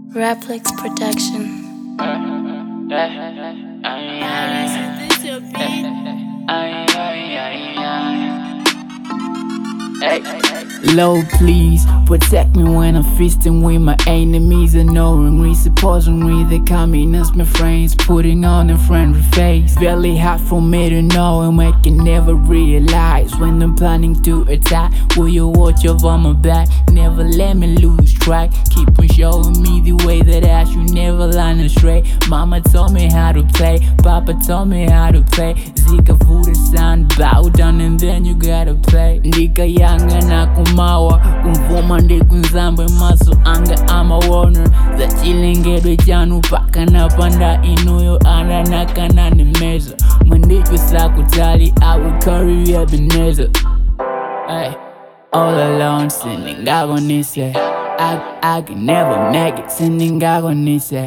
Replex Production. Lord, please protect me when I'm feasting with my enemies, ignoring, supposing they coming as my friends, putting on a friendly face. Very hard for me to know, and I can never realize when I'm planning to attack. Will you watch over my back? Never let me lose track. Keep on showing me the way that I should never line astray. Mama told me how to play, Papa told me how to play. Zika food and sound, bow down and then you gotta play. Ndika yanga na kumawa, kumvuma ndikunzambe maso anga amawoner. Zachilengedwe chanu paka napanda inuyo ananakana ni meza. Mandiku sakutali, I will carry Ebenezer. Hey, all alone sending agonise. I can never make it sending agonise.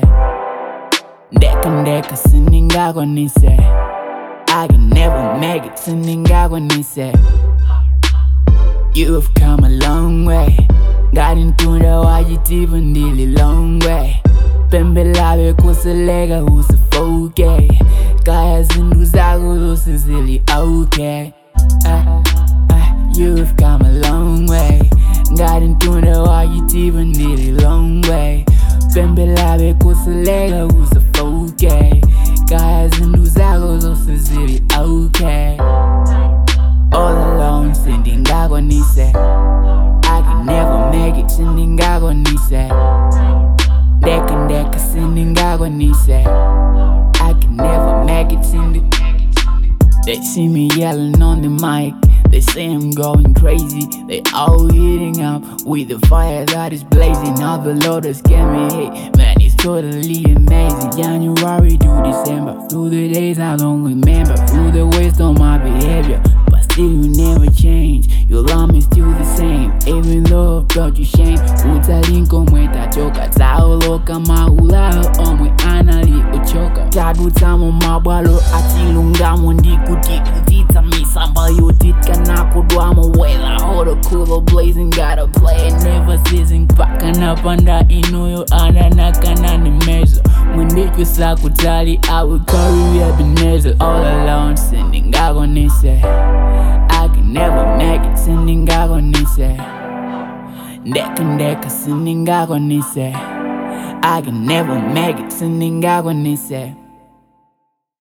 Deka sending agonise. I can never make it sending agonise. You've come a long way. Got into the wajitive and really long way. Pembelabe kuselega usifoke. Kaya zindu zago usizili okay. You've come a long way. Got into the wajitive and really long way. Pembelabe kuselega usifoke. Kaya zindu zago usizili okay. All alone sending agonise. I can never make it sending agonise. Deka sending agonise. I can never make it sending. They see me yelling on the mic. They say I'm going crazy. They all eating up with the fire that is blazing. All the Lord has get me hit. Man, it's totally amazing. January to December. Through the days I don't remember. Through the waste of my behavior. Still you never change, your love is still the same. Even though I've brought you shame. Utalinko mweta choka. Taoloka maulao omwe anali uchoka. Tadutamo mabwalo atilungamo ndikuti utita misamba yotitka nakudwamo. Wela hoda kulo blazing gotta play it never ceasing. Paka napanda inuyo ananakana ni meza. Mwendiku sakutali I will carry Ebenezer. All alone sending agonise. I can never make it sending agonise. Deka sending agonise. I can never make it sending agonise.